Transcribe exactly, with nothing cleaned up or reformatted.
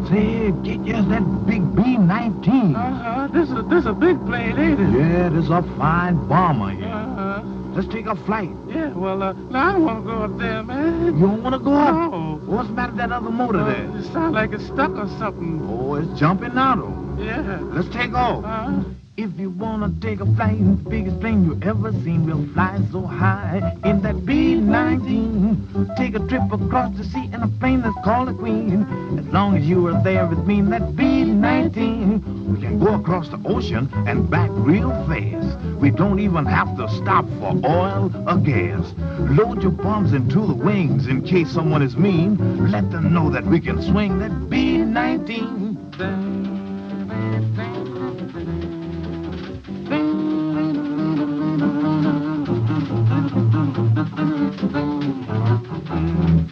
Say, get just that big B nineteen. Uh-huh. This is this a big plane, ain't it? Yeah, this is a fine bomber here. Uh-huh. Let's take a flight. Yeah, well, uh, no, I don't want to go up there, man. You don't want to go up? No. What's the matter with that other motor Uh, there? it sounds like it's stuck or something. Oh, it's jumping now, though. Yeah. Let's take off. Uh-huh. If you wanna take a flight, the biggest plane you ever seen, we'll fly so high in that B nineteen. Take a trip across the sea in a plane that's called the Queen. As long as you are there with me in that B nineteen, we can go across the ocean and back real fast. We don't even have to stop for oil or gas. Load your bombs into the wings in case someone is mean. Let them know that we can swing that B nineteen. Thank you.